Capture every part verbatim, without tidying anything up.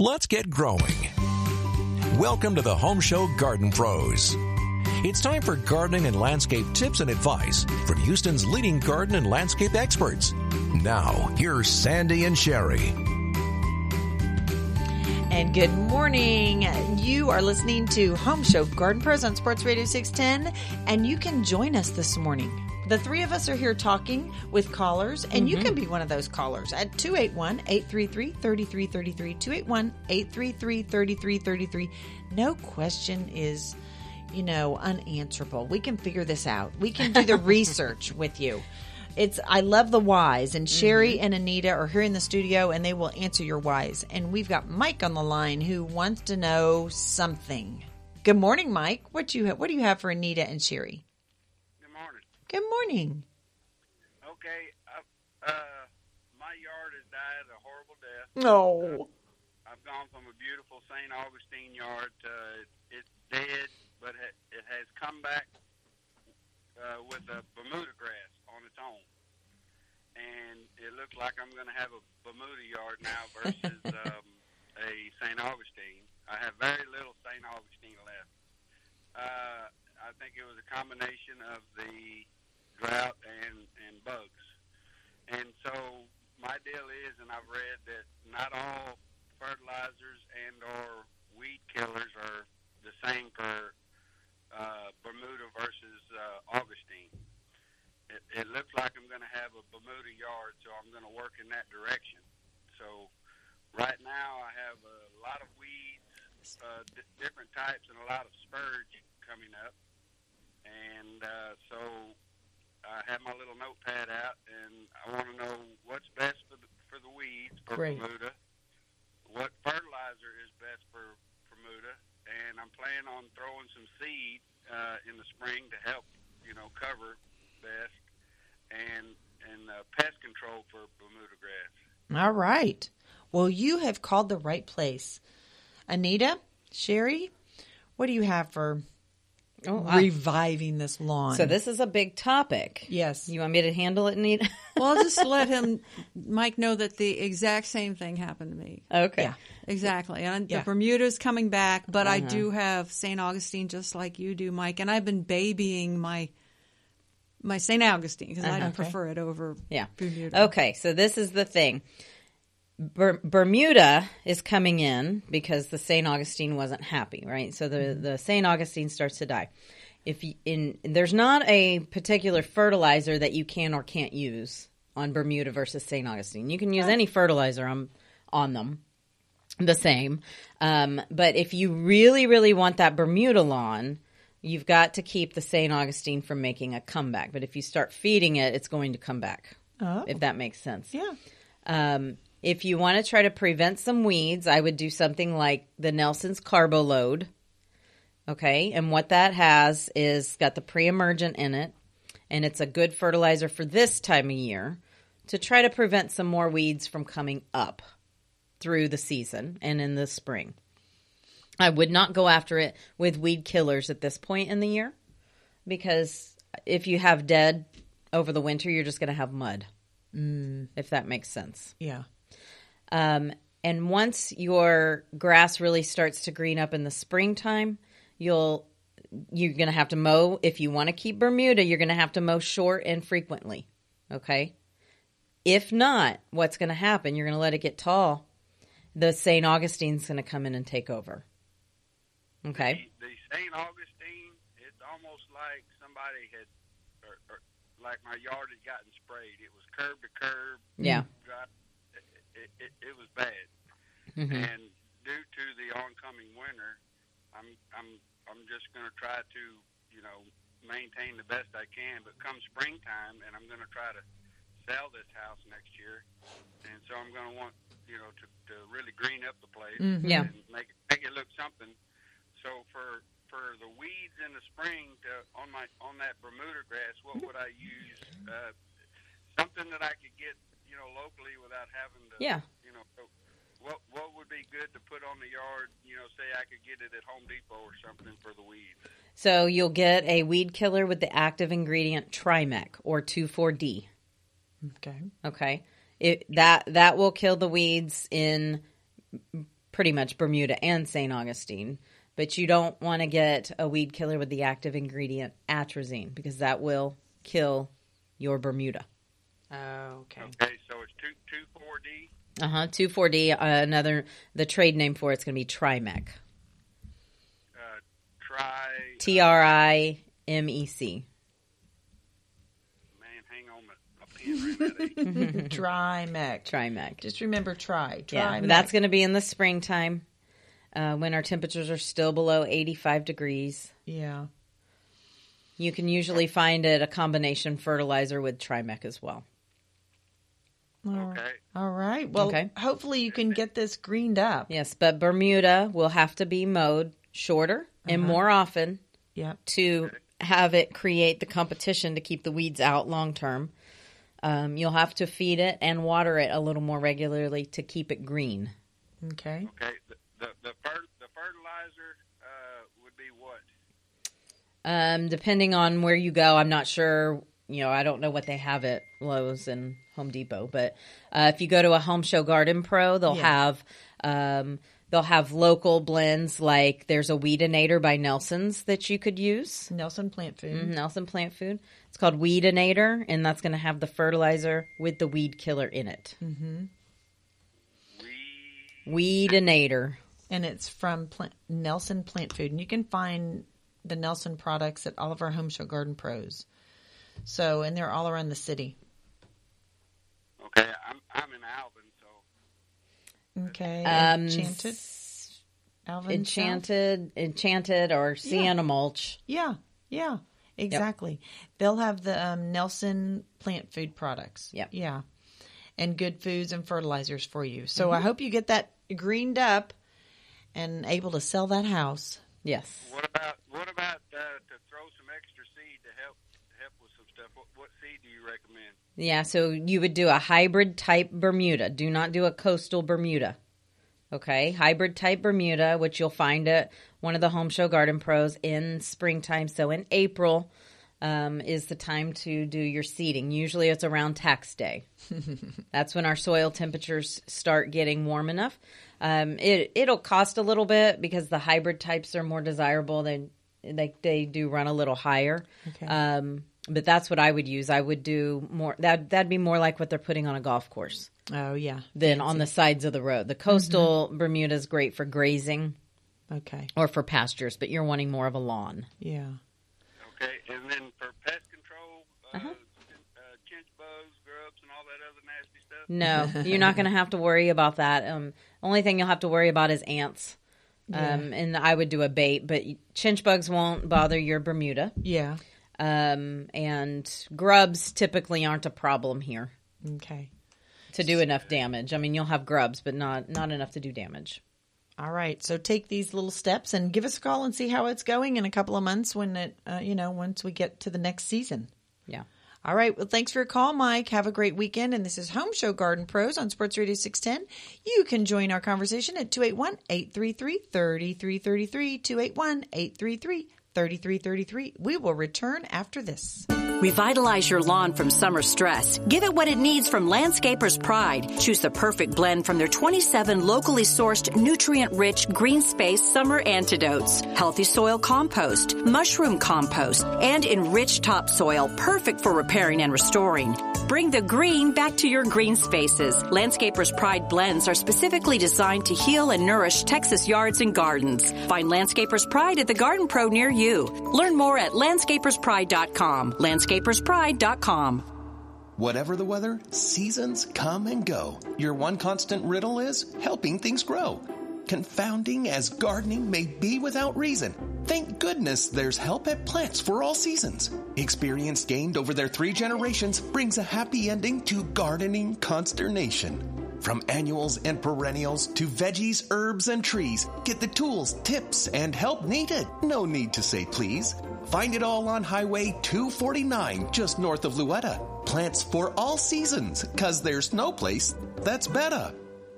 Let's get growing. Welcome to the Home Show Garden Pros. It's time for gardening and landscape tips and advice from Houston's leading garden and landscape experts. Now, here's Sandy and Sherry. And good morning. You are listening to Home Show Garden Pros on Sports Radio six ten, and you can join us this morning. The three of us are here talking with callers, and mm-hmm. you can be one of those callers at two eight one, eight three three, three three three three, two eight one, eight three three, three three three three. No question is, you know, unanswerable. We can figure this out. We can do the research with you. It's I love the whys, and Sherry mm-hmm. and Anita are here in the studio, and they will answer your whys. And we've got Mike on the line who wants to know something. Good morning, Mike. What do you have, what do you have for Anita and Sherry? Good morning. Good morning. Okay, uh, uh, my yard has died a horrible death. No. Uh, I've gone from a beautiful Saint Augustine yard to it's dead, but it has come back uh, with a Bermuda grass on its own. And it looks like I'm going to have a Bermuda yard now versus um, a Saint Augustine. I have very little Saint Augustine left. Uh, I think it was a combination of the drought and, and bugs. And so my deal is, and I've read that not all fertilizers and or weed killers are the same for uh, Bermuda versus uh, Augustine. It, it looks like I'm going to have a Bermuda yard, so I'm going to work in that direction. So right now I have a lot of weeds, uh, d- different types, and a lot of spurge coming up. And uh, so I have my little notepad out, and I want to know what's best for the, for the weeds for Great. Bermuda, what fertilizer is best for Bermuda, and I'm planning on throwing some seed uh, in the spring to help, you know, cover best, and and uh, pest control for Bermuda grass. All right. Well, you have called the right place. Anita, Sherry, what do you have for oh, reviving this lawn? So this is a big topic. Yes. You want me to handle it, Anita? Well, I'll just let him, Mike, know that the exact same thing happened to me. Okay. Yeah. Exactly. And Yeah. the Bermuda's coming back, but Uh-huh. I do have Saint Augustine just like you do, Mike. And I've been babying my my Saint Augustine because Uh-huh. I Okay. prefer it over Yeah. Bermuda. Okay, so this is the thing. Ber- Bermuda is coming in because the Saint Augustine wasn't happy, right? So the, the Saint Augustine starts to die. If you, in there's not a particular fertilizer that you can or can't use on Bermuda versus Saint Augustine. You can use any fertilizer on, on them, the same. Um, but if you really, really want that Bermuda lawn, you've got to keep the Saint Augustine from making a comeback. But if you start feeding it, it's going to come back, Oh. if that makes sense. Yeah. Um, if you want to try to prevent some weeds, I would do something like the Nelson's Carbo Load. Okay, and what that has is got the pre-emergent in it, and it's a good fertilizer for this time of year to try to prevent some more weeds from coming up through the season and in the spring. I would not go after it with weed killers at this point in the year because if you have dead over the winter, you're just going to have mud, mm. if that makes sense. Yeah. Um, and once your grass really starts to green up in the springtime, you'll you're going to have to mow. If you want to keep Bermuda, you're going to have to mow short and frequently. Okay. If not, what's going to happen? You're going to let it get tall. The Saint Augustine's going to come in and take over. Okay. The, the Saint Augustine, it's almost like somebody had, or, or like my yard had gotten sprayed. It was curb to curb. Yeah. It, it, it, it was bad. Mm-hmm. And due to the oncoming winter, I'm I'm I'm just going to try to, you know, maintain the best I can. But come springtime, and I'm going to try to sell this house next year, and so I'm going to want, you know, to, to really green up the place Mm-hmm. Yeah. and make it, make it look something. So for for the weeds in the spring to, on my on that Bermuda grass, what would I use? Uh, something that I could get, you know, locally without having to, Yeah. you know. So what what would be good to put on the yard? You know, say I could get it at Home Depot or something for the weeds. So you'll get a weed killer with the active ingredient Trimec or two four D. Okay. Okay. It, that that will kill the weeds in pretty much Bermuda and Saint Augustine. But you don't want to get a weed killer with the active ingredient atrazine because that will kill your Bermuda. Oh, okay. Okay, so it's two two four D. Uh huh. two four D. Uh, another the trade name for it's going to be Trimec. Uh, try. T R I M E C. Man, hang on, my, my pen ran out of ink. Trimec. Trimec. Just remember, try. Trimec. Yeah, that's going to be in the springtime uh, when our temperatures are still below eighty-five degrees. Yeah. You can usually find it a combination fertilizer with Trimec as well. Okay. All right. Well, Okay. hopefully you can get this greened up. Yes, but Bermuda will have to be mowed shorter and more often Yep. to have it create the competition to keep the weeds out long term. Um, you'll have to feed it and water it a little more regularly to keep it green. Okay. Okay. The the the, fer- the fertilizer uh, would be what? Um, depending on where you go, I'm not sure. You know, I don't know what they have at Lowe's and Home Depot, but uh, if you go to a Home Show Garden Pro, they'll Yeah. have um, they'll have local blends. Like there's a Weedinator by Nelson's that you could use. Nelson Plant Food. Mhm, Nelson Plant Food. It's called Weedinator, and that's going to have the fertilizer with the weed killer in it. We Weedinator. And it's from Plant- Nelson Plant Food. And you can find the Nelson products at all of our Home Show Garden Pros. So, and they're all around the city. okay. I'm I'm in Alvin, so Okay. Um, Enchanted. Alvin South? Enchanted, Enchanted, or Sienna Mulch. Yeah. Yeah. Exactly. They'll have the um, Nelson Plant Food products. Yep. Yeah. And good foods and fertilizers for you. So I hope you get that greened up and able to sell that house. Yes. what about what about uh, to throw some extra seed to help help with some stuff? What, what seed do you recommend? Yeah, so you would do a hybrid type Bermuda. Do not do a coastal Bermuda. Okay, hybrid type Bermuda, which you'll find at one of the Home Show Garden Pros in springtime. So in April um, is the time to do your seeding. Usually it's around tax day. That's when our soil temperatures start getting warm enough. Um, it, it'll cost a little bit because the hybrid types are more desirable. They, they, they do run a little higher. Okay. Um, but that's what I would use. I would do more. That that'd be more like what they're putting on a golf course Oh, yeah. than on the sides of the road. The coastal Bermuda is great for grazing Okay. or for pastures, but you're wanting more of a lawn. Yeah. Okay, and then for pest control, uh, Uh-huh. uh, chinch bugs, grubs, and all that other nasty stuff. No, you're not going to have to worry about that. Um, only thing you'll have to worry about is ants. Um, and I would do a bait, but chinch bugs won't bother your Bermuda. Yeah. Um, and grubs typically aren't a problem here Okay. to do enough damage. I mean, you'll have grubs, but not not enough to do damage. All right. So take these little steps and give us a call and see how it's going in a couple of months when it, uh, you know, once we get to the next season. Yeah. All right. Well, thanks for your call, Mike. Have a great weekend. And this is Home Show Garden Pros on Sports Radio six ten. You can join our conversation at two eight one, eight three three, three three three three, two eight one, eight three three, three three three three. We will return after this. Revitalize your lawn from summer stress. Give it what it needs from Landscaper's Pride. Choose the perfect blend from their twenty-seven locally sourced, nutrient-rich green space summer antidotes. Healthy soil compost, mushroom compost, and enriched topsoil, perfect for repairing and restoring. Bring the green back to your green spaces. Landscaper's Pride blends are specifically designed to heal and nourish Texas yards and gardens. Find Landscaper's Pride at the Garden Pro near you. Learn more at landscapers pride dot com. landscapers pride dot com. Whatever the weather, seasons come and go. Your one constant riddle is helping things grow. Confounding as gardening may be without reason, thank goodness there's help at Plants for All Seasons. Experience gained over their three generations brings a happy ending to gardening consternation. From annuals and perennials to veggies, herbs, and trees, get the tools, tips, and help needed. No need to say please. Find it all on Highway two forty-nine, just north of Louetta. Plants for All Seasons, 'cause there's no place that's better.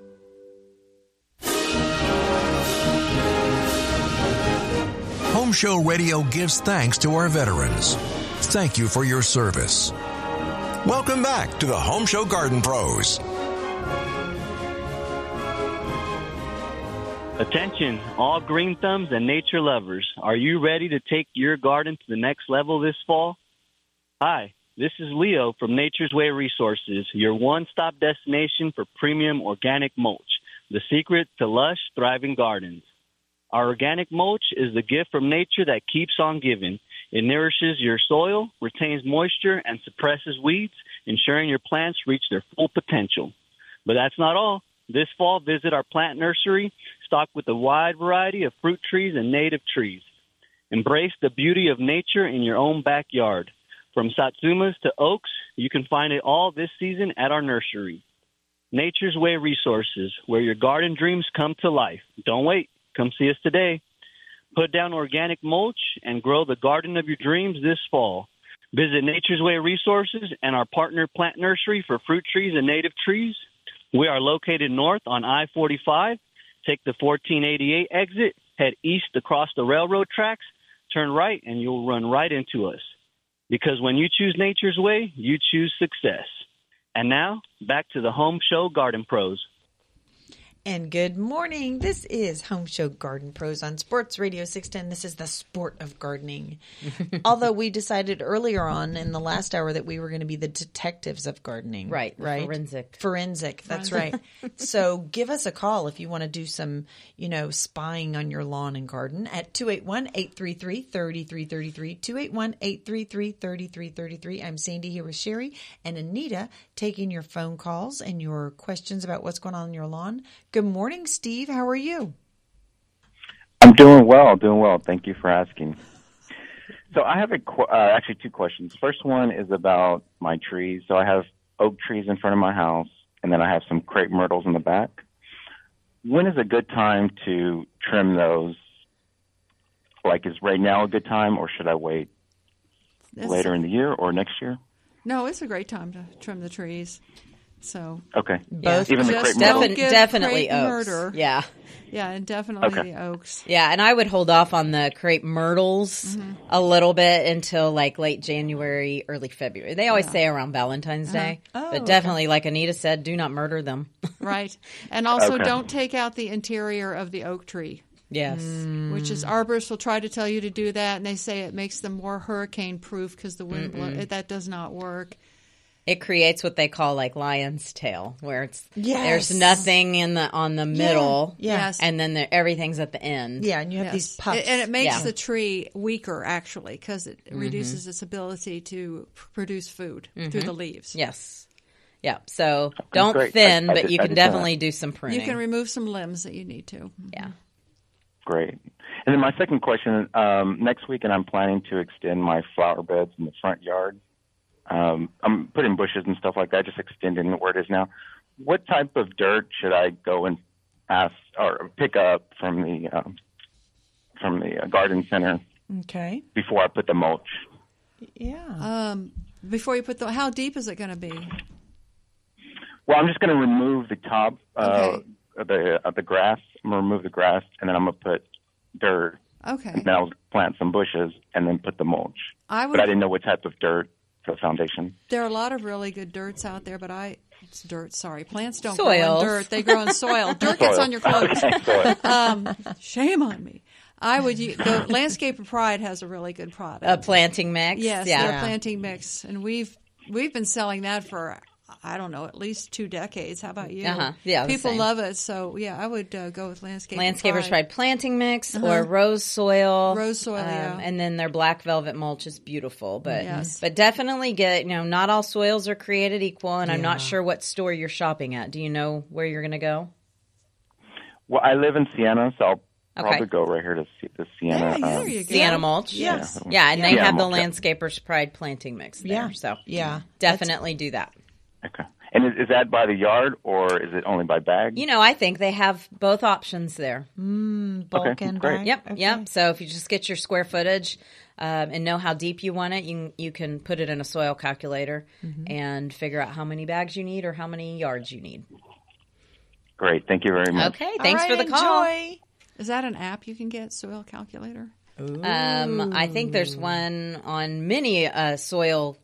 Home Show Radio gives thanks to our veterans. Thank you for your service. Welcome back to the Home Show Garden Pros. Attention, all green thumbs and nature lovers. Are you ready to take your garden to the next level this fall? Hi, this is Leo from Nature's Way Resources, your one-stop destination for premium organic mulch, the secret to lush, thriving gardens. Our organic mulch is the gift from nature that keeps on giving. It nourishes your soil, retains moisture, and suppresses weeds, ensuring your plants reach their full potential. But that's not all. This fall, visit our plant nursery, stocked with a wide variety of fruit trees and native trees. Embrace the beauty of nature in your own backyard. From satsumas to oaks, you can find it all this season at our nursery. Nature's Way Resources, where your garden dreams come to life. Don't wait. Come see us today. Put down organic mulch and grow the garden of your dreams this fall. Visit Nature's Way Resources and our partner plant nursery for fruit trees and native trees. We are located north on I forty-five. Take the fourteen eighty-eight exit, head east across the railroad tracks, turn right, and you'll run right into us. Because when you choose Nature's Way, you choose success. And now, back to the Home Show Garden Pros. And good morning. This is Home Show Garden Pros on Sports Radio six ten. This is the sport of gardening. Although we decided earlier on in the last hour that we were going to be the detectives of gardening. Right. Right. Forensic. Forensic. That's right. So give us a call if you want to do some, you know, spying on your lawn and garden at two eight one, eight three three, three three three three, two eight one, eight three three, three three three three. I'm Sandy here with Sherry and Anita taking your phone calls and your questions about what's going on in your lawn. Good morning, Steve. How are you? I'm doing well, doing well. Thank you for asking. So I have a qu- uh, actually two questions. First one is about my trees. So I have oak trees in front of my house, and then I have some crepe myrtles in the back. When is a good time to trim those? Like, is right now a good time, or should I wait It's, later in the year or next year? No, it's a great time to trim the trees. So Okay. Both. Even the Just crepe don't myrtles? Defin- give definitely crepe oaks. murder. Yeah. Yeah, and definitely Okay. the oaks. Yeah, and I would hold off on the crepe myrtles Mm-hmm. a little bit until like late January, early February. They always say around Valentine's Day, Oh, but okay. definitely, like Anita said, do not murder them. Right. And also Okay. don't take out the interior of the oak tree, Yes. which is arborists will try to tell you to do that, and they say it makes them more hurricane proof because the wind blow, that does not work. It creates what they call like lion's tail, where it's Yes. there's nothing in the on the middle, Yeah. Yes. and then the, everything's at the end. Yeah, and you have Yes. these puffs. And it makes Yeah. the tree weaker, actually, because it reduces its ability to p- produce food through the leaves. Yes. Yeah. So don't great. thin, I- I but did- you I can did that. definitely do some pruning. You can remove some limbs that you need to. yeah. Great. And then my second question, um, next weekend I'm planning to extend my flower beds in the front yard. Um, I'm putting bushes and stuff like that, just extending where it is now. What type of dirt should I go and ask or pick up from the um, from the uh, garden center Okay. before I put the mulch? Yeah. Um, before you put the, how deep is it going to be? Well, I'm just going to remove the top uh, Okay. of the of the grass. I'm going to remove the grass, and then I'm going to put dirt. Okay. And then I'll plant some bushes and then put the mulch. I would. But I didn't know what type of dirt for the foundation. There are a lot of really good dirts out there, but I it's dirt. Sorry, plants don't Soils. grow in dirt; they grow in soil. Dirt gets on your clothes. Okay, soil. Um, shame on me. I would. u- The Landscaper Pride has a really good product. A planting mix. yes, Yeah. their planting mix, and we've we've been selling that for I don't know at least two decades. How about you? Uh-huh. Yeah, the people same. love it. So yeah, I would uh, go with Landscaper. Landscapers Pride. tried planting mix or rose soil. Uh-huh. Rose soil, um, yeah. And then their black velvet mulch is beautiful. But Yes. but definitely get, you know, not all soils are created equal. And I'm not sure what store you're shopping at. Do you know where you're going to go? Well, I live in Siena, so I'll Okay. probably go right here to see the Siena. Yeah, yeah, um, there you go. Sienna mulch. Yes. Yeah, and they Sienna have the mulch, yeah. Landscapers Pride planting mix there. Yeah. So Yeah. definitely do that. Okay. And is, is that by the yard or is it only by bag? You know, I think they have both options there. Bulk Okay, and great. bag. Yep, Okay. yep. So if you just get your square footage um, and know how deep you want it, you can, you can put it in a soil calculator and figure out how many bags you need or how many yards you need. Great. Thank you very much. Okay, All thanks right, for the call. enjoy. Is that an app you can get? Soil calculator. Um, I think there's one on many uh, soil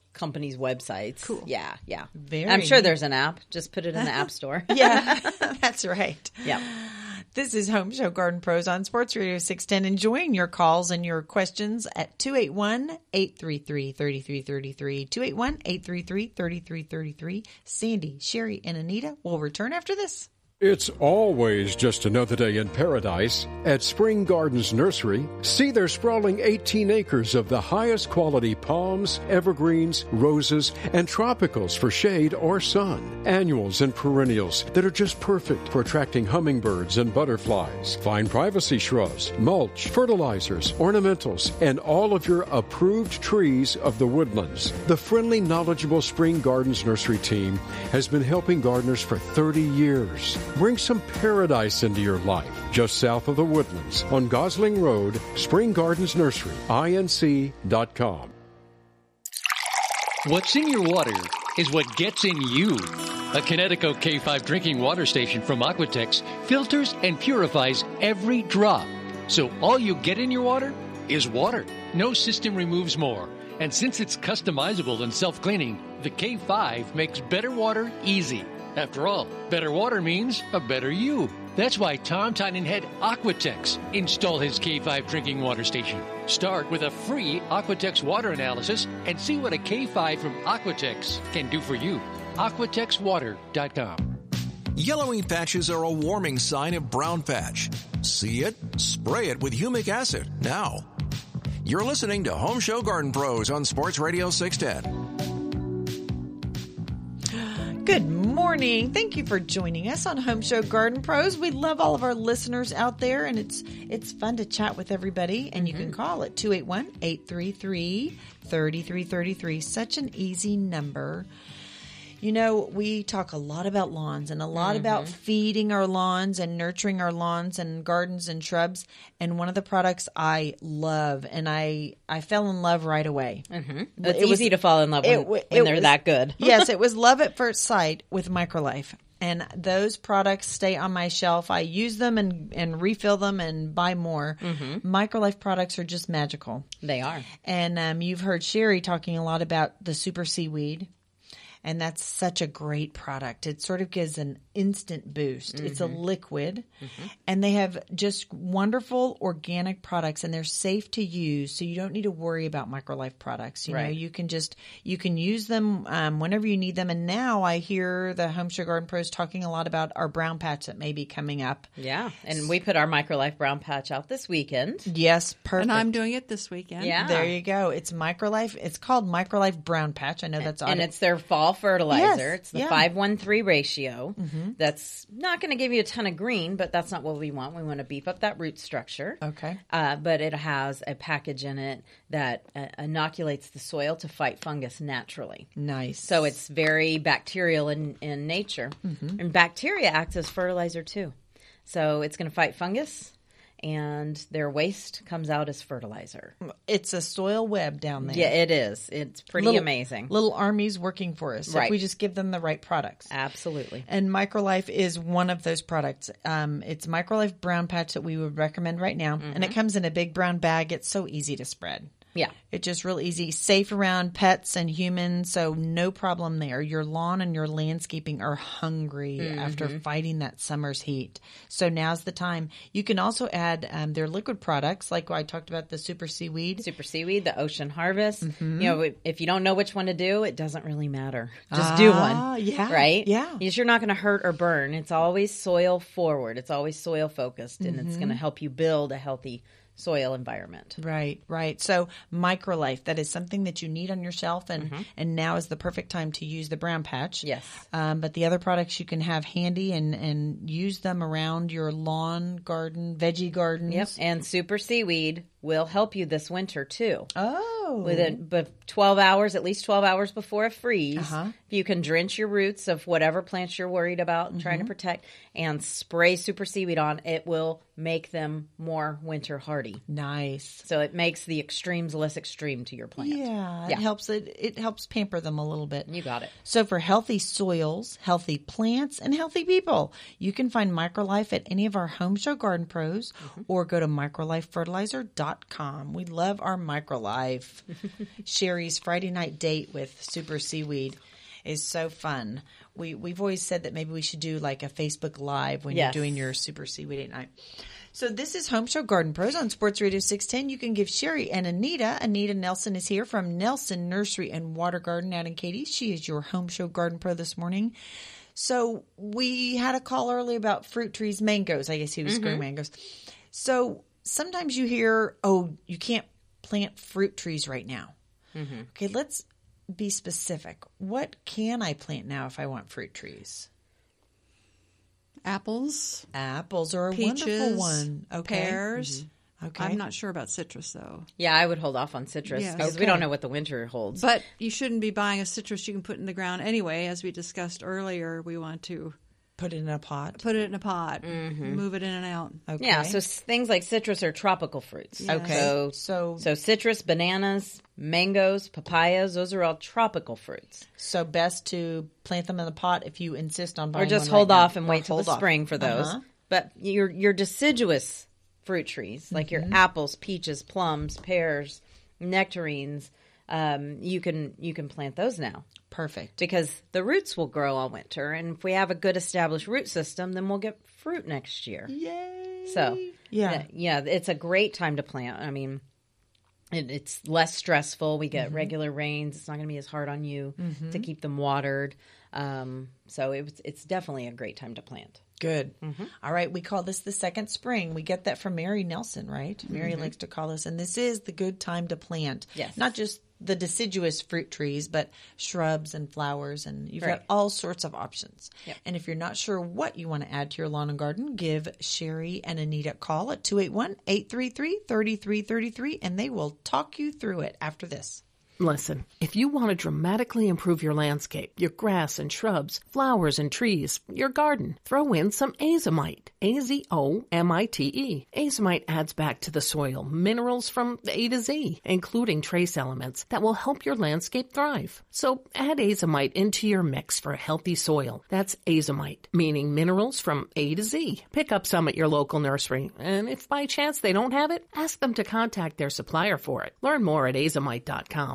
companies' websites. Cool. Yeah, yeah. Very I'm sure neat. there's an app. Just put it in the App Store. Yeah, that's right. Yeah. This is Home Show Garden Pros on Sports Radio six ten. Enjoying your calls and your questions at two eight one, eight three three, three three three three. two eight one, eight three three, three three three three. Sandy, Sherry, and Anita will return after this. It's always just another day in paradise at Spring Gardens Nursery. See their sprawling eighteen acres of the highest quality palms, evergreens, roses, and tropicals for shade or sun. Annuals and perennials that are just perfect for attracting hummingbirds and butterflies. Find privacy shrubs, mulch, fertilizers, ornamentals, and all of your approved trees of the woodlands. The friendly, knowledgeable Spring Gardens Nursery team has been helping gardeners for thirty years. Bring some paradise into your life. Just south of the Woodlands on Gosling Road, Spring Gardens Nursery, I N C dot com. What's in your water is what gets in you. A Connecticut K five drinking water station from Aquatex filters and purifies every drop. So all you get in your water is water. No system removes more. And since it's customizable and self-cleaning, the K five makes better water easy. After all, better water means a better you. That's why Tom Tynan had Aquatex install his K five drinking water station. Start with a free Aquatex water analysis and see what a K five from Aquatex can do for you. aquatex water dot com. Yellowing patches are a warning sign of brown patch. See it? Spray it with humic acid now. You're listening to Home Show Garden Pros on Sports Radio six ten. Good morning. Thank you for joining us on Home Show Garden Pros. We love all of our listeners out there, and it's it's fun to chat with everybody. And you can call at two eight one, eight three three, three three three three. Such an easy number. You know, we talk a lot about lawns and a lot mm-hmm. about feeding our lawns and nurturing our lawns and gardens and shrubs. And one of the products I love, and I, I fell in love right away. Mm-hmm. It's it easy was, to fall in love when, it, when it they're was, that good. Yes, it was love at first sight with Microlife. And those products stay on my shelf. I use them and, and refill them and buy more. Mm-hmm. Microlife products are just magical. They are. And um, you've heard Sherry talking a lot about the Super Seaweed. And that's such a great product. It sort of gives an instant boost. Mm-hmm. It's a liquid. Mm-hmm. And they have just wonderful organic products, and they're safe to use. So you don't need to worry about Microlife products. You right. know, you can just, you can use them um, whenever you need them. And now I hear the Home Show Garden Pros talking a lot about our brown patch that may be coming up. Yeah. And we put our Microlife brown patch out this weekend. Yes. Perfect. And I'm doing it this weekend. Yeah. There you go. It's Microlife. It's called Microlife Brown Patch. I know that's And audit. it's their fall fertilizer. Yes, it's the yeah. five one three ratio. Mm-hmm. That's not going to give you a ton of green, but that's not what we want. We want to beef up that root structure. Okay. Uh, but it has a package in it that uh, inoculates the soil to fight fungus naturally. Nice. So it's very bacterial in, in nature. Mm-hmm. And bacteria acts as fertilizer too. So it's going to fight fungus. And their waste comes out as fertilizer. It's a soil web down there. Yeah, it is. It's pretty little, amazing. Little armies working for us right. if we just give them the right products. Absolutely. And Microlife is one of those products. Um, it's Microlife Brown Patch that we would recommend right now. Mm-hmm. And it comes in a big brown bag. It's so easy to spread. Yeah. It's just real easy. Safe around pets and humans, so no problem there. Your lawn and your landscaping are hungry mm-hmm. after fighting that summer's heat. So now's the time. You can also add um, their liquid products, like I talked about the Super Seaweed. Super Seaweed, the Ocean Harvest. Mm-hmm. You know, if you don't know which one to do, it doesn't really matter. Just ah, do one. Yeah. Right? Yeah. Because you're not going to hurt or burn. It's always soil forward. It's always soil focused, and mm-hmm. it's going to help you build a healthy soil environment. Right, right. So Microlife, that is something that you need on your shelf, and, mm-hmm. and now is the perfect time to use the brown patch. Yes. Um, but the other products you can have handy and, and use them around your lawn, garden, veggie gardens. Yep. And Super Seaweed will help you this winter too. Oh. Within but twelve hours, at least twelve hours before a freeze, uh-huh. You can drench your roots of whatever plants you're worried about and trying to Mhm. protect and spray super seaweed on. It will make them more winter hardy. Nice. So it makes the extremes less extreme to your plant. Yeah, it Yeah. helps it it helps pamper them a little bit. You got it. So for healthy soils, healthy plants, and healthy people, you can find Microlife at any of our Home Show Garden Pros or go to microlife fertilizer dot com. We love our Microlife. Sherry's Friday night date with Super Seaweed is so fun. We we've always said that maybe we should do like a Facebook Live when Yes. you're doing your Super Seaweed at night. So this is Home Show Garden Pros on Sports Radio six ten. You can give Sherry and Anita. Anita Nelson is here from Nelson Nursery and Water Garden out in Katy. She is your Home Show Garden Pro this morning. So we had a call early about fruit trees, mangoes. I guess he was Mhm. growing mangoes. So sometimes you hear, oh, you can't plant fruit trees right now. Mm-hmm. Okay, let's be specific. What can I plant now if I want fruit trees? Apples. Apples are a Peaches, wonderful one. Okay. Pears. Mhm. Okay. I'm not sure about citrus, though. Yeah, I would hold off on citrus Yes. because we Okay. don't know what the winter holds. But you shouldn't be buying a citrus you can put in the ground anyway. As we discussed earlier, we want to put it in a pot. Put it in a pot. Mhm. Move it in and out. Okay. Yeah, so s- things like citrus are tropical fruits. Yes. Okay. So, So so citrus, bananas, mangoes, papayas, those are all tropical fruits. So best to plant them in the pot if you insist on buying Or just one hold right now. off and Or wait till hold the off. spring for those. Uh-huh. But your your deciduous fruit trees, like your Mhm. apples, peaches, plums, pears, nectarines, um, you can you can plant those now. Perfect. Because the roots will grow all winter, and if we have a good established root system, then we'll get fruit next year. Yay! So Yeah. yeah, it's a great time to plant. I mean, it, it's less stressful. We get Mhm. regular rains. It's not going to be as hard on you Mhm. to keep them watered. Um, so it, was- it's definitely a great time to plant. Good. Mhm. All right. We call this the second spring. We get that from Mary Nelson, right? Mary Mhm. likes to call us. And this is the good time to plant. Yes. Not just the deciduous fruit trees, but shrubs and flowers. And you've Right. got all sorts of options. Yep. And if you're not sure what you want to add to your lawn and garden, give Sherry and Anita a call at two eight one, eight three three, three three three three, and they will talk you through it after this. Listen, if you want to dramatically improve your landscape, your grass and shrubs, flowers and trees, your garden, throw in some Azomite. A Z O M I T E. Azomite adds back to the soil minerals from A to Z, including trace elements that will help your landscape thrive. So add Azomite into your mix for a healthy soil. That's Azomite, meaning minerals from A to Z. Pick up some at your local nursery, and if by chance they don't have it, ask them to contact their supplier for it. Learn more at azomite dot com.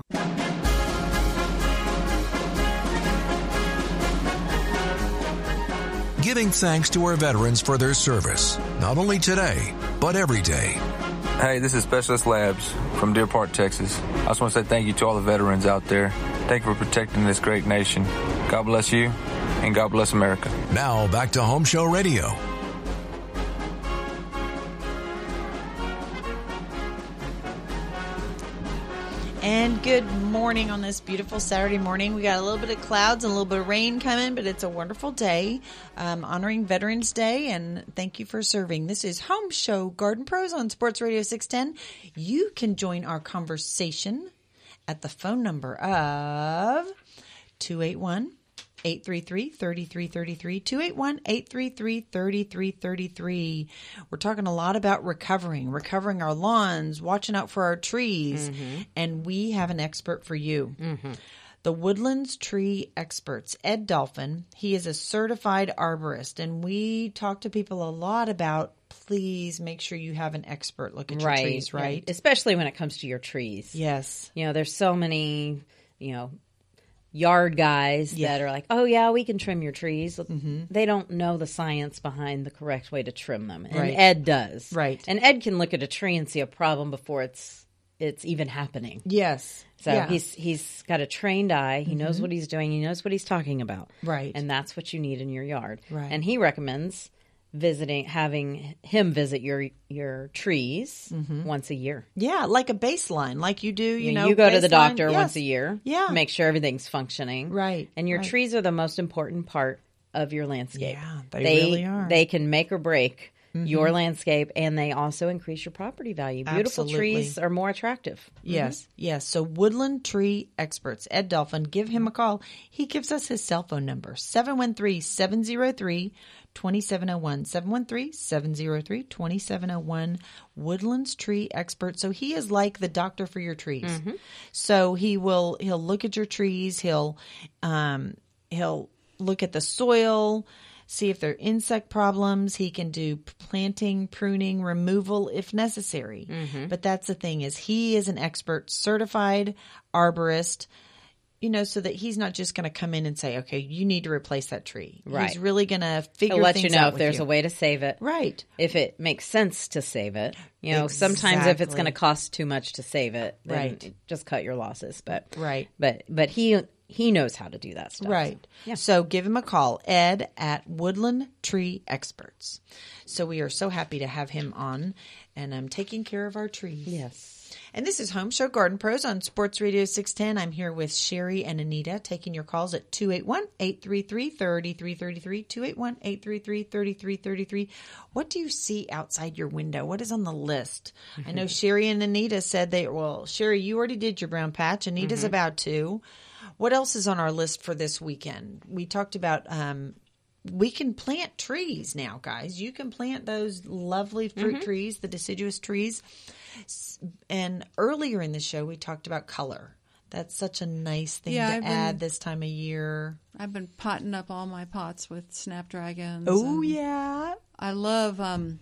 Giving thanks to our veterans for their service, not only today, but every day. Hey, this is Specialist Labs from Deer Park, Texas. I just want to say thank you to all the veterans out there. Thank you for protecting this great nation. God bless you, and God bless America. Now back to Home Show Radio. And good morning on this beautiful Saturday morning. We got a little bit of clouds and a little bit of rain coming, but it's a wonderful day, um, honoring Veterans Day, and thank you for serving. This is Home Show Garden Pros on Sports Radio six ten. You can join our conversation at the phone number of two eight one, eight three three, three three three three, two eight one, eight three three, three three three three. We're talking a lot about recovering, recovering our lawns, watching out for our trees, Mm-hmm. and we have an expert for you. Mm-hmm. The Woodlands Tree Experts, Ed Dolphin. He is a certified arborist, and we talk to people a lot about please make sure you have an expert look at your Right. trees, right? Yeah. Especially when it comes to your trees. Yes. You know, there's so many, you know, yard guys Yeah. that are like, oh, yeah, we can trim your trees. Mm-hmm. They don't know the science behind the correct way to trim them. And Right. Ed does. Right. And Ed can look at a tree and see a problem before it's it's even happening. Yes. So Yeah. he's he's got a trained eye. He knows Mhm. what he's doing. He knows what he's talking about. Right. And that's what you need in your yard. Right. And he recommends visiting, having him visit your your trees Mhm. once a year. Yeah, like a baseline, like you do, you You, know. you go to the baseline. doctor Yes. once a year. Yeah. Make sure everything's functioning. Right. And your right. trees are the most important part of your landscape. Yeah, they really are. They can make or break Mhm. your landscape, and they also increase your property value. Beautiful Absolutely. trees are more attractive. Yes, Mhm. yes. So Woodland Tree Experts, Ed Dolphin, give him a call. He gives us his cell phone number, seven one three, seven zero three, two seven zero one, seven one three, seven zero three, two seven zero one, Woodlands Tree Expert. So he is like the doctor for your trees. Mhm. So he will, he'll look at your trees, he'll, um, he'll look at the soil, see if there are insect problems. He can do planting, pruning, removal if necessary. Mhm. But that's the thing is he is an expert, certified arborist, you know, so that he's not just going to come in and say, okay, you need to replace that tree. Right. He's really going to figure He'll let things you know out if with there's you. a way to save it. Right. If it makes sense to save it. You know, sometimes if it's Exactly. going to cost too much to save it, then Right. just cut your losses. But Right. But but he he knows how to do that stuff. Right. Yeah. So give him a call, Ed at Woodland Tree Experts. So we are so happy to have him on, and I'm taking care of our trees. Yes. And this is Home Show Garden Pros on Sports Radio six ten. I'm here with Sherry and Anita taking your calls at two eight one, eight three three, three three three three, two eight one, eight three three, three three three three. What do you see outside your window? What is on the list? I know Sherry and Anita said they, well, Sherry, you already did your brown patch. Anita's Mhm. about to. What else is on our list for this weekend? We talked about um, we can plant trees now, guys. You can plant those lovely fruit Mhm. trees, the deciduous trees. S- And earlier in the show, we talked about color. That's such a nice thing Yeah, to I've been- add this time of year. I've been potting up all my pots with snapdragons. Oh, and yeah. I love um,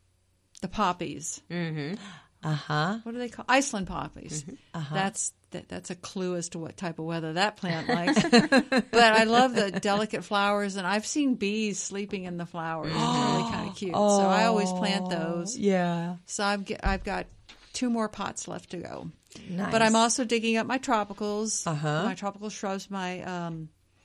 the poppies. Mm-hmm. Uh-huh. What do they call Iceland poppies? Uh-huh. That's that, that's a clue as to what type of weather that plant likes. But I love the delicate flowers, and I've seen bees sleeping in the flowers. They're really kind of cute. So I always plant those. Yeah. So I've get, I've got two more pots left to go. Nice. But I'm also digging up my tropicals, Uh-huh. my tropical shrubs. My um,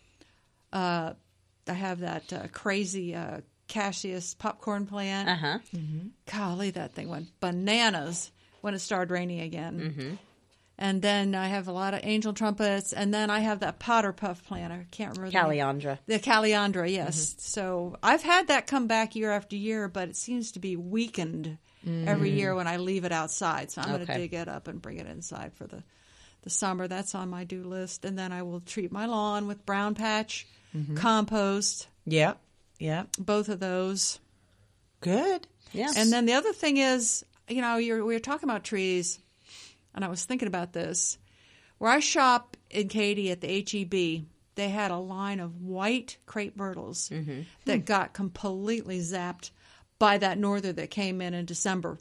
uh, I have that uh, crazy uh, Cassius popcorn plant. Uh-huh. Golly, that thing went bananas when it started raining again. Mm-hmm. And then I have a lot of angel trumpets, and then I have that potter puff plant. I can't remember the name. Caliandra. The Caliandra, yes. So I've had that come back year after year, but it seems to be weakened every Mm. year when I leave it outside. So I'm going to Okay. dig it up and bring it inside for the, the summer. That's on my do list. And then I will treat my lawn with brown patch, Mhm. compost, Yep. Yep. both of those. Good. Yes. And then the other thing is, you know, you're, we were talking about trees, and I was thinking about this. Where I shop in Katy at the H E B, they had a line of white crepe myrtles Mm-hmm. that got completely zapped by that norther that came in in December.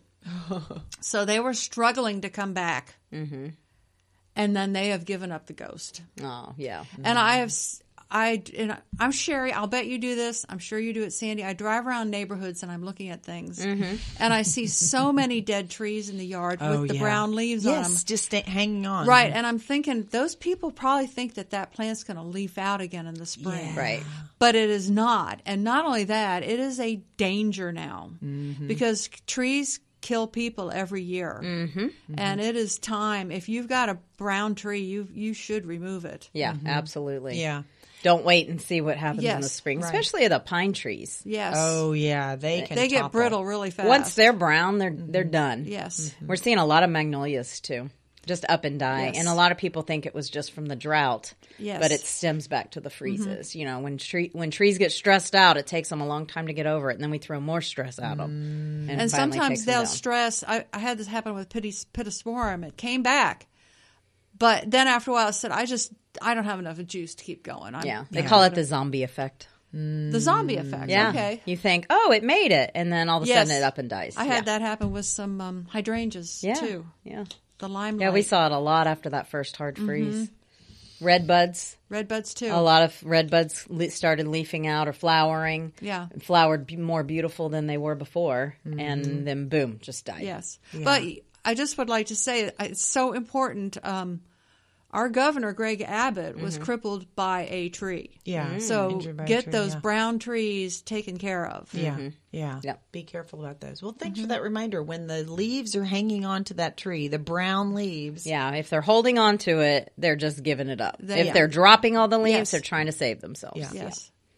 So they were struggling to come back, Mm-hmm. and then they have given up the ghost. Oh, yeah. And I have, s- I, and I'm Sherry. I'll bet you do this. I'm sure you do it, Sandy. I drive around neighborhoods and I'm looking at things, Mhm. and I see so many dead trees in the yard Oh, with the yeah. brown leaves on Yes, them. just stay, hanging on. Right, and I'm thinking those people probably think that that plant's going to leaf out again in the spring. Yeah. Right. But it is not. And not only that, it is a danger now Mhm. because trees kill people every year. Mm-hmm. And it is time. If you've got a brown tree, you you should remove it. Yeah, absolutely. Yeah. Don't wait and see what happens in the Yes, spring, right. especially the pine trees. Yes. Oh, yeah. They can they get topple. brittle really fast. Once they're brown, they're they're done. Yes. We're seeing a lot of magnolias too, just up and die. Yes. And a lot of people think it was just from the drought, Yes. but it stems back to the freezes. You know, when tree when trees get stressed out, it takes them a long time to get over it, and then we throw more stress at them. And, And it finally sometimes takes them they'll down. stress. I, I had this happen with Pittis- Pittosporum. It came back. But then after a while, I said, I just, I don't have enough juice to keep going. I'm, Yeah, they call it the zombie effect. the zombie effect. Yeah, Okay. you think, oh, it made it, and then all of a Yes. sudden it up and dies. I had yeah. that happen with some um, hydrangeas, Yeah, too. yeah. The limelight. Yeah, we saw it a lot after that first hard freeze. Red buds, Red buds, too. a lot of red buds le- started leafing out or flowering. Yeah. and flowered be- more beautiful than they were before, and then boom, just died. Yes. But I just would like to say it's so important. Um, our governor, Greg Abbott, was crippled by a tree. Yeah. So Injured by a get tree, those yeah. brown trees taken care of. Yeah, yeah. Yep. Be careful about those. Well, thanks for that reminder. When the leaves are hanging on to that tree, the brown leaves. Yeah, if they're holding on to it, they're just giving it up. They- if yeah. they're dropping all the leaves, Yes. they're trying to save themselves. Yeah. Yes.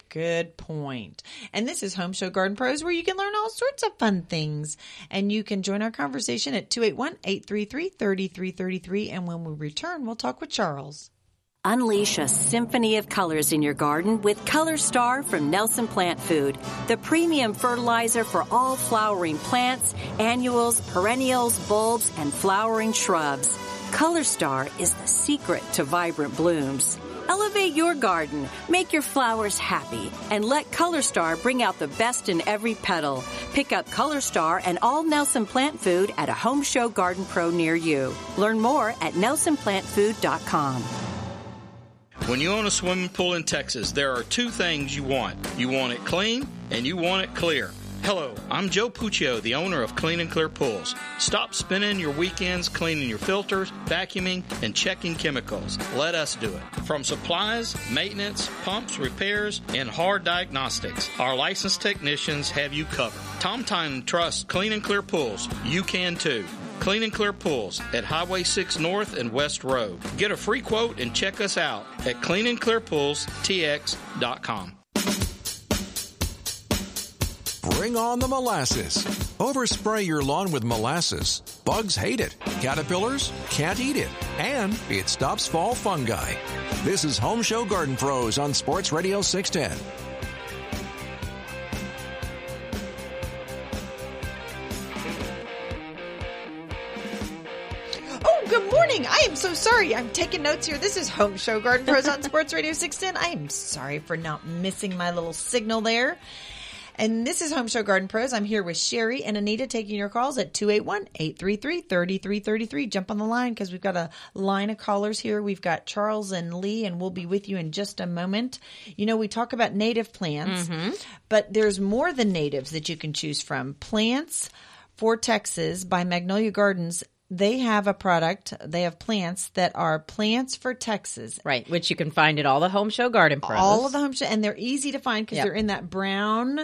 Good point. And this is Home Show Garden Pros, where you can learn all sorts of fun things. And you can join our conversation at two eight one, eight three three, three three three three. And when we return, we'll talk with Charles. Unleash a symphony of colors in your garden with Color Star from Nelson Plant Food, the premium fertilizer for all flowering plants, annuals, perennials, bulbs, and flowering shrubs. Color Star is the secret to vibrant blooms. Elevate your garden, make your flowers happy, and let Color Star bring out the best in every petal. Pick up Color Star and all Nelson Plant Food at a Home Show Garden Pro near you. Learn more at nelson plant food dot com. When you own a swimming pool in Texas, there are two things you want. You want it clean and you want it clear. Hello, I'm Joe Puccio, the owner of Clean and Clear Pools. Stop spending your weekends cleaning your filters, vacuuming, and checking chemicals. Let us do it. From supplies, maintenance, pumps, repairs, and hard diagnostics, our licensed technicians have you covered. Tom Tynan trusts Clean and Clear Pools. You can too. Clean and Clear Pools at Highway six North and West Road. Get a free quote and check us out at clean and clear pools t x dot com. Bring on the molasses. Overspray your lawn with molasses. Bugs hate it. Caterpillars can't eat it. And it stops fall fungi. This is Home Show Garden Pros on Sports Radio six ten. Good morning. I am so sorry. I'm taking notes here. This is Home Show Garden Pros on Sports Radio six ten. I am sorry for not missing my little signal there. And this is Home Show Garden Pros. I'm here with Sherry and Anita taking your calls at two eight one, eight three three, three three three three. Jump on the line because we've got a line of callers here. We've got Charles and Lee, and we'll be with you in just a moment. You know, we talk about native plants, Mm-hmm. but there's more than natives that you can choose from. Plants for Texas by Magnolia Gardens. They have a product. They have plants that are plants for Texas. Right, which you can find at all the Home Show Garden Pros. All of the Home Show, and they're easy to find because Yep. they're in that brown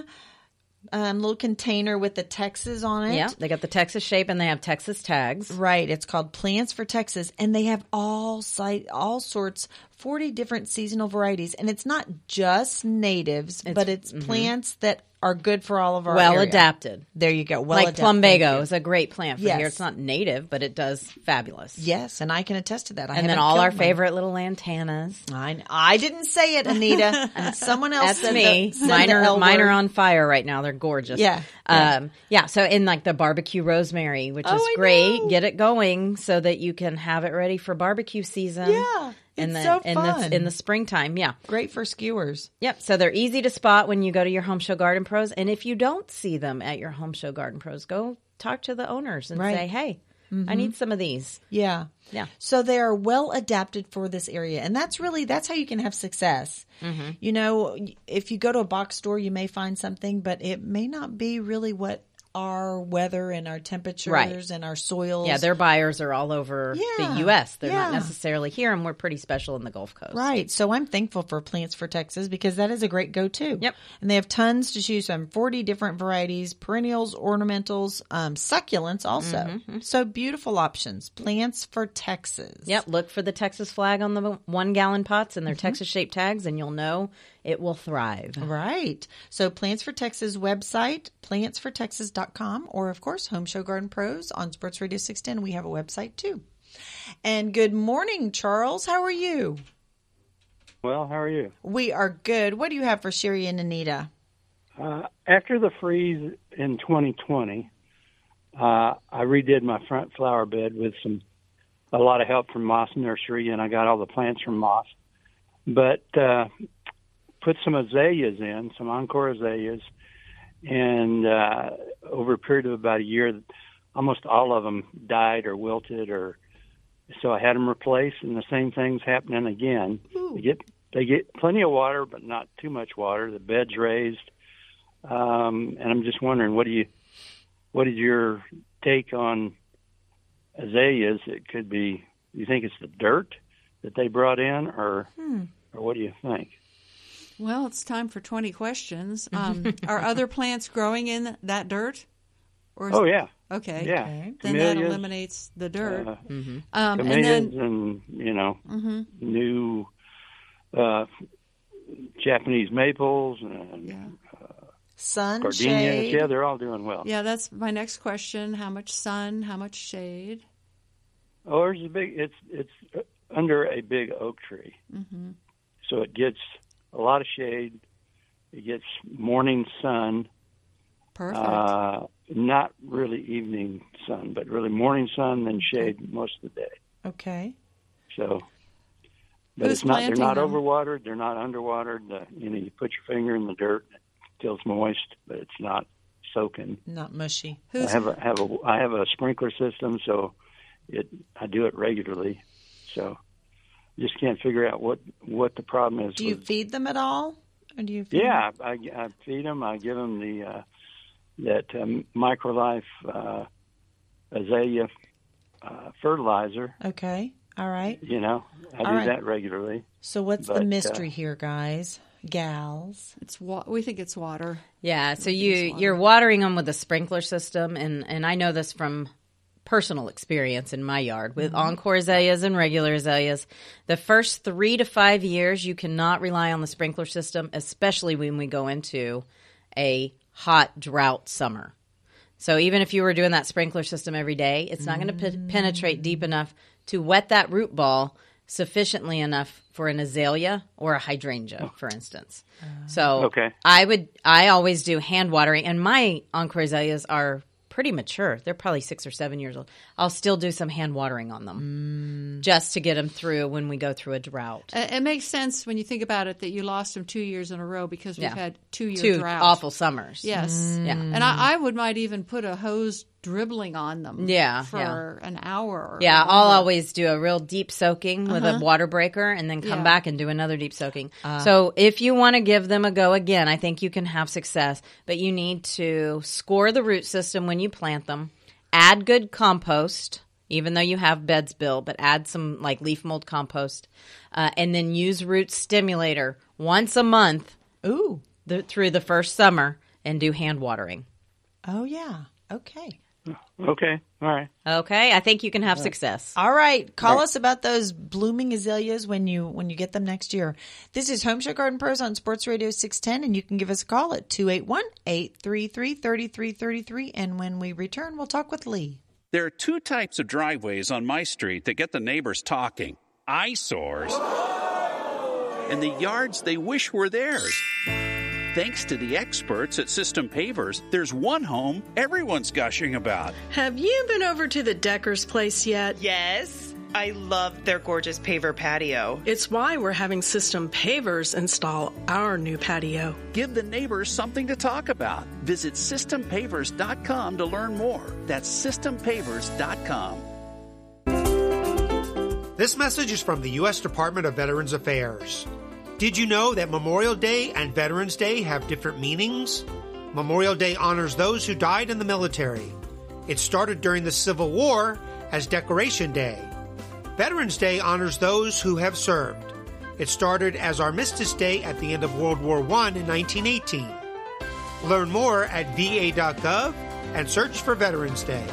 um, little container with the Texas on it. Yeah, they got the Texas shape and they have Texas tags. Right. It's called Plants for Texas, and they have all site, all sorts, forty different seasonal varieties, and it's not just natives, It's- but it's mhm. plants that are good for all of our Well area. adapted. There you go. Well like adapted. plumbago Thank you. is a great plant for Yes. here. It's not native, but it does fabulous. Yes, and I can attest to that. I and then haven't all our killed mine. favorite little lantanas. I, I didn't say it, Anita. And someone else That's said me. The, said mine the are L mine word. are on fire right now. They're gorgeous. Yeah. Um, yeah. So in like the barbecue rosemary, which Oh, is I great. know. Get it going so that you can have it ready for barbecue season. Yeah. In It's the, so in fun. the in the springtime, yeah. Great for skewers. Yep. So they're easy to spot when you go to your Home Show Garden Pros. And if you don't see them at your Home Show Garden Pros, go talk to the owners and Right. say, hey, I Mhm. need some of these. Yeah. Yeah. So they are well adapted for this area. And that's really, that's how you can have success. Mm-hmm. You know, if you go to a box store, you may find something, but it may not be really what our weather and our temperatures Right. and our soils. Yeah, their buyers are all over Yeah, the U S. They're not yeah. necessarily here, and we're pretty special in the Gulf Coast. Right. So I'm thankful for Plants for Texas because that is a great go-to. Yep. And they have tons to choose from, forty different varieties, perennials, ornamentals, um, succulents also. Mm-hmm. So beautiful options. Plants for Texas. Yep, look for the Texas flag on the one-gallon pots and their Mm-hmm. Texas-shaped tags, and you'll know it will thrive. Right. So Plants for Texas website, plants for texas dot com, or of course, Home Show Garden Pros on Sports Radio six ten. We have a website too. And good morning, Charles. How are you? Well, how are you? We are good. What do you have for Sherry and Anita? Uh, after the freeze in twenty twenty, uh, I redid my front flower bed with some a lot of help from Moss Nursery, and I got all the plants from Moss. But uh, put some azaleas in, some Encore azaleas, and uh, over a period of about a year, almost all of them died or wilted, or so I had them replaced, and the same thing's happening again. They get they get plenty of water, but not too much water. The bed's raised, um, and I'm just wondering, what do you, what is your take on azaleas? It could be. You think it's the dirt that they brought in, or Hmm. or what do you think? Well, it's time for twenty questions. Um, are other plants growing in that dirt? Or is- Oh, yeah. Okay. Yeah. Then Camellias, that eliminates the dirt. Uh, um, and camellias then, and, you know, Mhm. new uh, Japanese maples and yeah. uh, sun, gardenias. shade. Yeah, they're all doing well. Yeah, that's my next question. How much sun? How much shade? Oh, there's a big. It's it's under a big oak tree, mm-hmm. so it gets a lot of shade. It gets morning sun. Perfect. Uh, not really evening sun, but really morning sun, then shade most of the day. Okay. So, but Who's it's not. They're planting not them? overwatered. They're not underwatered. Uh, you know, you put your finger in the dirt, it feels moist, but it's not soaking. Not mushy. I have a have a I have a sprinkler system, so it I do it regularly. So, just can't figure out what what the problem is. Do you with, feed them at all? Or do you feed yeah, them? I, I feed them. I give them the uh, that um, Microlife uh, azalea uh, fertilizer. Okay. All right. You know, I All do right. that regularly. So what's But, the mystery uh, here, guys? Gals. It's wa- we think it's water. Yeah, so We think you it's water. you're watering them with a sprinkler system, and and I know this from personal experience in my yard with Mm-hmm. Encore azaleas and regular azaleas. The first three to five years, you cannot rely on the sprinkler system, especially when we go into a hot drought summer. So even if you were doing that sprinkler system every day, it's not going to pe- penetrate deep enough to wet that root ball sufficiently enough for an azalea or a hydrangea, for instance. So Okay. I would, I always do hand watering, and my Encore azaleas are pretty mature. They're probably six or seven years old. I'll still do some hand watering on them just to get them through when we go through a drought. It, it makes sense when you think about it that you lost them two years in a row because we've Yeah. had two year Two drought. awful summers. Yes. Yeah. And I, I would might even put a hose dribbling on them. Yeah, For yeah. an hour. Or Yeah, I'll longer. always do a real deep soaking with Uh-huh. a water breaker and then come Yeah. back and do another deep soaking. Uh. So if you want to give them a go again, I think you can have success, but you need to score the root system when you plant them, add good compost, even though you have beds built, but add some like leaf mold compost, uh, and then use root stimulator once a month Ooh. the, through the first summer and do hand watering. Oh, yeah. Okay. Okay. All right. Okay, I think you can have success. All right. Call Right. us about those blooming azaleas when you when you get them next year. This is Home Show Garden Pros on Sports Radio six ten, and you can give us a call at two eight one, eight three three, three three three three. And when we return, we'll talk with Lee. There are two types of driveways on my street that get the neighbors talking. Eyesores and the yards they wish were theirs. Thanks to the experts at System Pavers, there's one home everyone's gushing about. Have you been over to the Decker's place yet? Yes. I love their gorgeous paver patio. It's why we're having System Pavers install our new patio. Give the neighbors something to talk about. Visit system pavers dot com to learn more. That's system pavers dot com. This message is from the U S Department of Veterans Affairs. Did you know that Memorial Day and Veterans Day have different meanings? Memorial Day honors those who died in the military. It started during the Civil War as Decoration Day. Veterans Day honors those who have served. It started as Armistice Day at the end of World War One in nineteen eighteen. Learn more at v a dot gov and search for Veterans Day.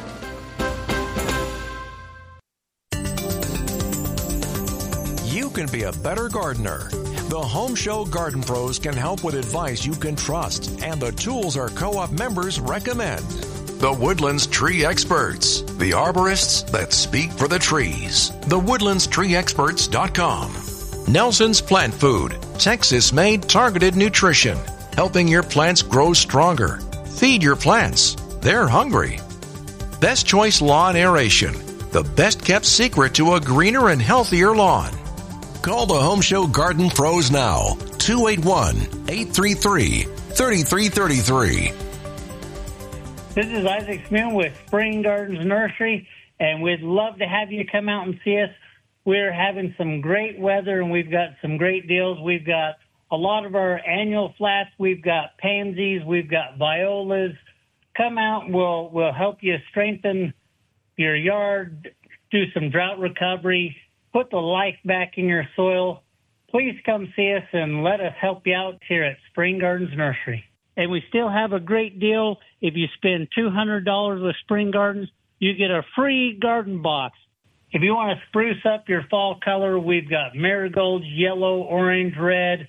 You can be a better gardener. The Home Show Garden Pros can help with advice you can trust and the tools our co-op members recommend. The Woodlands Tree Experts, the arborists that speak for the trees. the woodlands tree experts dot com. Nelson's Plant Food, Texas-made targeted nutrition, helping your plants grow stronger. Feed your plants. They're hungry. Best Choice Lawn Aeration, the best-kept secret to a greener and healthier lawn. Call the Home Show Garden Pros now, two eight one, eight three three, three three three three. This is Isaac Smith with Spring Gardens Nursery, and we'd love to have you come out and see us. We're having some great weather, and we've got some great deals. We've got a lot of our annual flats. We've got pansies. We've got violas. Come out, and we'll, we'll help you strengthen your yard, do some drought recovery, put the life back in your soil. Please come see us and let us help you out here at Spring Gardens Nursery. And we still have a great deal. If you spend two hundred dollars with Spring Gardens, you get a free garden box. If you want to spruce up your fall color, we've got marigolds, yellow, orange, red.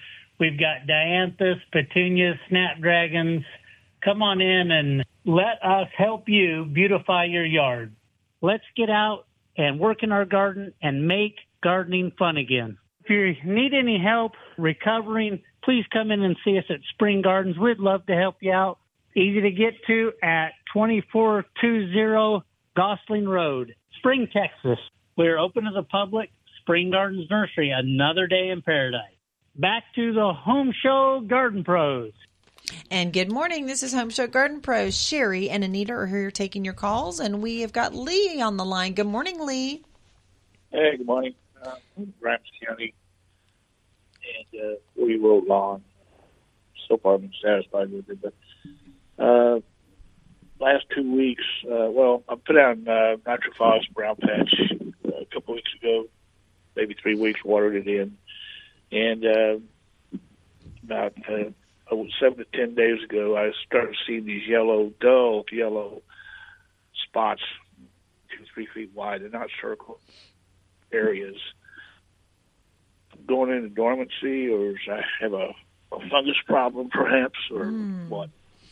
We've got dianthus, petunias, snapdragons. Come on in and let us help you beautify your yard. Let's get out and work in our garden and make gardening fun again. If you need any help recovering, please come in and see us at Spring Gardens. We'd love to help you out. Easy to get to at twenty-four twenty Gosling Road, Spring, Texas. We're open to the public. Spring Gardens Nursery, another day in paradise. Back to the Home Show Garden Pros. And good morning. This is Home Show Garden Pros. Sherry and Anita are here taking your calls, and we have got Lee on the line. Good morning, Lee. Hey, good morning. Uh, I'm Grimes County and uh, four-year-old lawn. So far, I've been satisfied with it, but uh, last two weeks, uh, well, I put out uh, Nitrophos brown patch uh, a couple weeks ago, maybe three weeks, watered it in, and uh, about uh, seven to ten days ago, I started seeing these yellow, dull yellow spots, two, three feet wide. They're not circle areas. Going into dormancy, or does I have a, a fungus problem, perhaps, or Mm. what?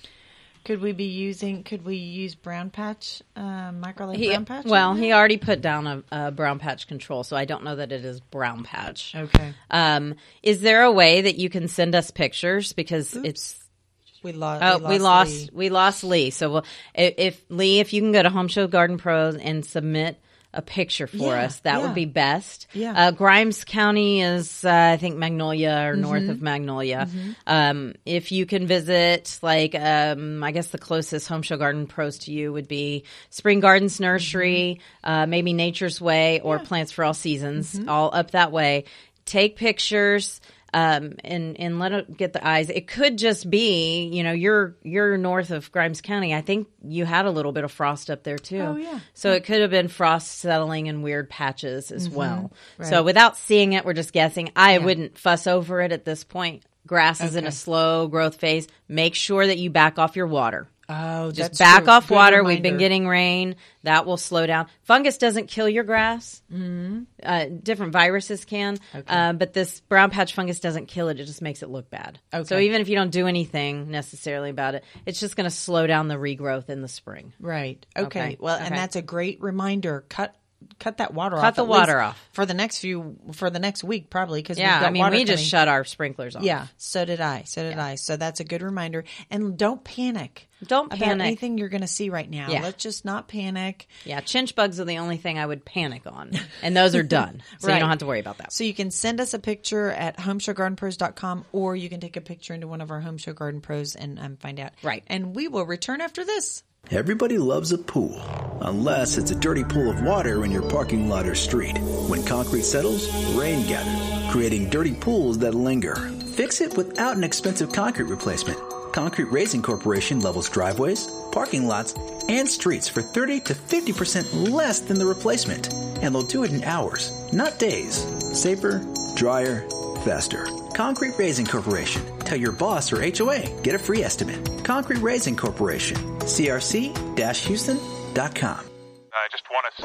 Could we be using, could we use brown patch, uh, microlate He, brown patch? well, he already put down a, a brown patch control, so I don't know that it is brown patch. Okay. Um, is there a way that you can send us pictures? Because Oops. it's We, lo- oh, we lost we lost Lee. we lost Lee. So we'll, if, if Lee, if you can go to Home Show Garden Pros and submit a picture for Yeah, us, that yeah. would be best. Yeah. Uh, Grimes County is, uh, I think, Magnolia or north Mhm. of Magnolia. Mhm. Um, if you can visit, like, um, I guess the closest Home Show Garden Pros to you would be Spring Gardens Nursery, Mm-hmm. uh, maybe Nature's Way or Plants for All Seasons, all up that way. Take pictures. Um, and, and let it get the eyes. It could just be, you know, you're, you're north of Grimes County. I think you had a little bit of frost up there too. Oh, yeah. So it could have been frost settling in weird patches as Mhm. well. Right. So without seeing it, we're just guessing. I Yeah. wouldn't fuss over it at this point. Grass is in Okay. a slow growth phase. Make sure that you back off your water. Oh, Just that's back true. off Good water. We've been reminder. getting rain. That will slow down. Fungus doesn't kill your grass. Mhm. Uh, different viruses can. Okay. Uh, but this brown patch fungus doesn't kill it. It just makes it look bad. Okay. So even if you don't do anything necessarily about it, it's just going to slow down the regrowth in the spring. Right. Okay. Okay. Well, Okay. and that's a great reminder. Cut cut that water off. Cut the at water least off. for the next few for the next week probably because Yeah, we've got I mean, water we just coming. shut our sprinklers off. Yeah, so did I. So did I. So that's a good reminder. And don't panic. Don't about panic. anything you're going to see right now. Yeah. Let's just not panic. Yeah, chinch bugs are the only thing I would panic on, and those are done, so Right. you don't have to worry about that. So you can send us a picture at home show garden pros dot com, or you can take a picture into one of our Home Show Garden Pros and um, find out. Right. And we will return after this. Everybody loves a pool, unless it's a dirty pool of water in your parking lot or street. When concrete settles, rain gathers, creating dirty pools that linger. Fix it without an expensive concrete replacement. Concrete Raising Corporation levels driveways, parking lots, and streets for thirty to fifty percent less than the replacement. And they'll do it in hours, not days. Safer, drier, faster. Concrete Raising Corporation. Tell your boss or H O A. Get a free estimate. Concrete Raising Corporation. C R C Houston dot com. I just want to say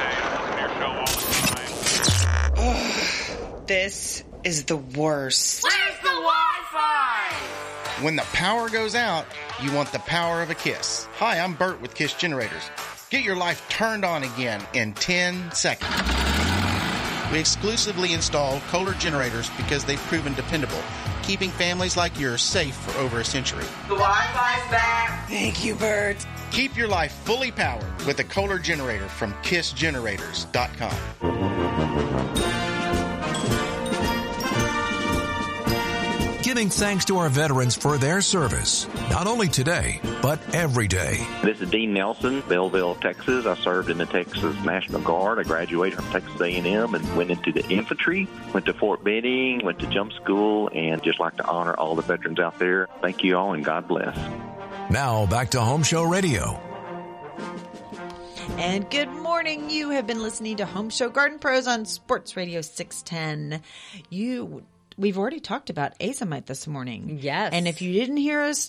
I listen to your show all the time. This is the worst. Where's the Wi-Fi? When the power goes out, you want the power of a Kiss. Hi, I'm Bert with Kiss Generators. Get your life turned on again in ten seconds. We exclusively install Kohler generators because they've proven dependable, keeping families like yours safe for over a century. The Wi-Fi's back. Thank you, Bert. Keep your life fully powered with a Kohler generator from kiss generators dot com. Giving thanks to our veterans for their service, not only today, but every day. This is Dean Nelson, Belleville, Texas. I served in the Texas National Guard. I graduated from Texas A and M and went into the infantry, went to Fort Benning, went to jump school, and just like to honor all the veterans out there. Thank you all, and God bless. Now back to Home Show Radio. And good morning. You have been listening to Home Show Garden Pros on Sports Radio six ten. You, we've already talked about azomite this morning. Yes. And if you didn't hear us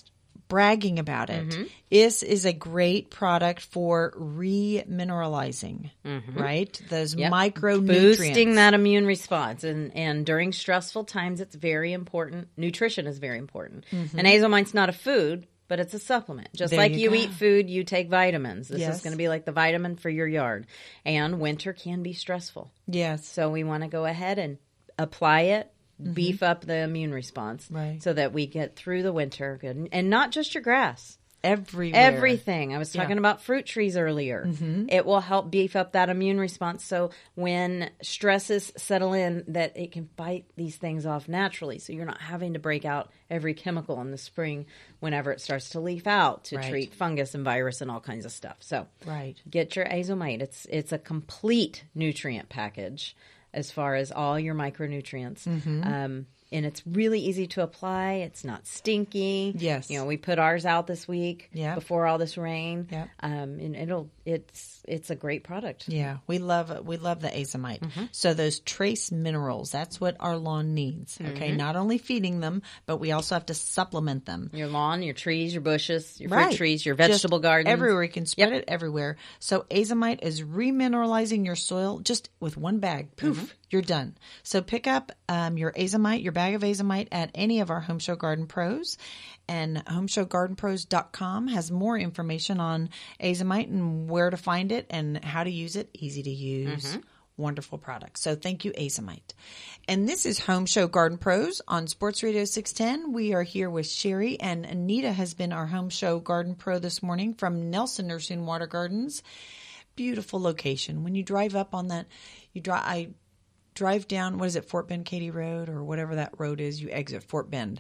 bragging about it. Mm-hmm. This is a great product for remineralizing, Mm-hmm. right? Those Yep. micronutrients. Boosting that immune response. And, and during stressful times, it's very important. Nutrition is very important. Mhm. And Azomite's not a food, but it's a supplement. Just There like you you, go. eat food, you take vitamins. This Yes. is going to be like the vitamin for your yard. And winter can be stressful. Yes. So we want to go ahead and apply it, Mhm. beef up the immune response Right. so that we get through the winter good. And not just your grass. Everywhere. Everything. I was Yeah. talking about fruit trees earlier. Mhm. It will help beef up that immune response so when stresses settle in that it can fight these things off naturally. So you're not having to break out every chemical in the spring whenever it starts to leaf out to Right. treat fungus and virus and all kinds of stuff. So Right. get your Azomite. It's it's a complete nutrient package as far as all your micronutrients. Mhm. Um, and it's really easy to apply. It's not stinky. Yes. You know, we put ours out this week Yeah. before all this rain. Yeah. Um, and it'll it's it's a great product. Yeah, we love we love the Azomite. So those trace minerals, that's what our lawn needs. Okay, Mhm. not only feeding them, but we also have to supplement them. Your lawn, your trees, your bushes, your Right. fruit trees, your Just vegetable garden. everywhere. You can spread it everywhere. So Azomite is remineralizing your soil just with one bag. Poof, Mm-hmm. you're done. So pick up um, your Azomite, your bag of Azomite at any of our Home Show Garden Pros. And home show garden pros dot com has more information on Azomite and where to find it and how to use it. Easy to use. Mhm. Wonderful product. So thank you, Azomite. And this is Home Show Garden Pros on Sports Radio six ten. We are here with Sherry, and Anita has been our Home Show Garden Pro this morning from Nelson Nursery and Water Gardens. Beautiful location. When you drive up on that, you drive, I drive down, what is it, Fort Bend Katy Road or whatever that road is, you exit Fort Bend.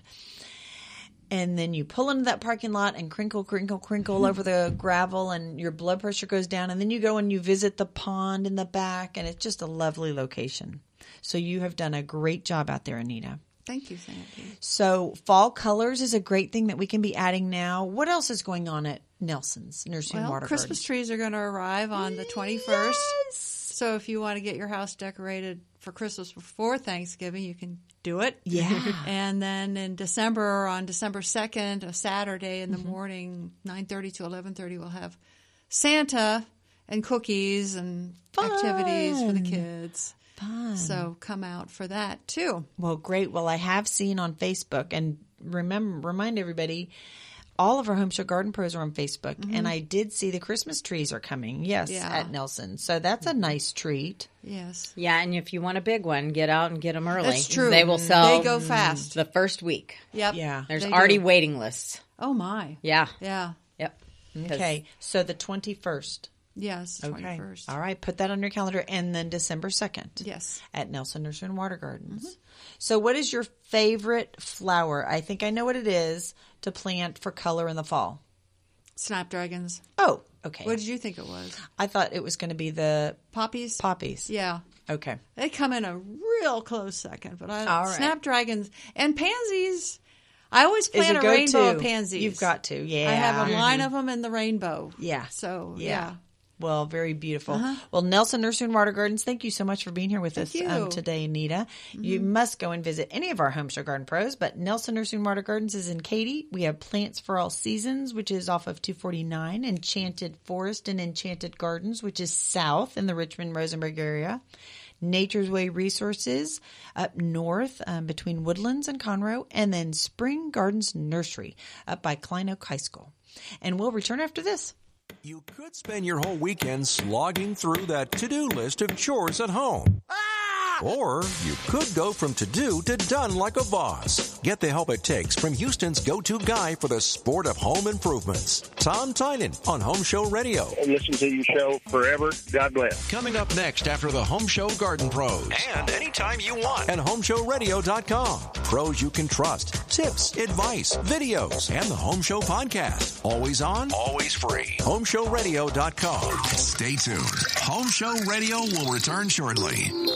And then you pull into that parking lot and crinkle, crinkle, crinkle over the gravel and your blood pressure goes down. And then you go and you visit the pond in the back and it's just a lovely location. So you have done a great job out there, Anita. Thank you, Sandy. So fall colors is a great thing that we can be adding now. What else is going on at Nelson's Nursery and Well, Water Christmas Gardens? trees are going to arrive on the twenty-first. So if you want to get your house decorated for Christmas before Thanksgiving, you can do it. Yeah. And then in December, on December second, a Saturday in the Mm-hmm. morning, nine thirty to eleven thirty, we'll have Santa and cookies and activities for the kids. Fun. So come out for that too. Well, great. Well, I have seen on Facebook, and remember, remind everybody, all of our Home Show Garden Pros are on Facebook, Mhm. and I did see the Christmas trees are coming. Yes, Yeah. at Nelson. So that's a nice treat. Yes. Yeah, and if you want a big one, get out and get them early. That's true. They will sell. They go fast. The first week. Yep. Yeah. There's They already do. waiting lists. Oh my. Yeah. Yeah. Yep. Okay. So the twenty-first. Yes. Okay. twenty-first. All right. Put that on your calendar. And then December second. Yes. At Nelson Nursery and Water Gardens. So what is your favorite flower? I think I know what it is to plant for color in the fall. Snapdragons. Oh, okay. What did you think it was? I thought it was going to be the Poppies? poppies. Yeah. Okay. They come in a real close second, but I All right. snapdragons and pansies. I always Is plant a a, go-to. rainbow of pansies. You've got to, yeah. I have a line Mhm. of them in the rainbow. Yeah. So Yeah. yeah. Well, very beautiful. Uh-huh. Well, Nelson Nursery and Water Gardens, thank you so much for being here with Thank us you. um, today, Anita. You must go and visit any of our Home Show Garden Pros, but Nelson Nursery and Water Gardens is in Katy. We have Plants for All Seasons, which is off of two forty-nine, Enchanted Forest and Enchanted Gardens, which is south in the Richmond-Rosenberg area. Nature's Way Resources up north um, between Woodlands and Conroe, and then Spring Gardens Nursery up by Klein Oak High School. And we'll return after this. You could spend your whole weekend slogging through that to-do list of chores at home. Or you could go from to-do to done like a boss. Get the help it takes from Houston's go-to guy for the sport of home improvements, Tom Tynan on Home Show Radio. I've listened to your show forever. God bless. Coming up next after the Home Show Garden Pros. And anytime you want at home show radio dot com. Pros you can trust, tips, advice, videos, and the Home Show podcast. Always on, always free. home show radio dot com. Stay tuned. Home Show Radio will return shortly.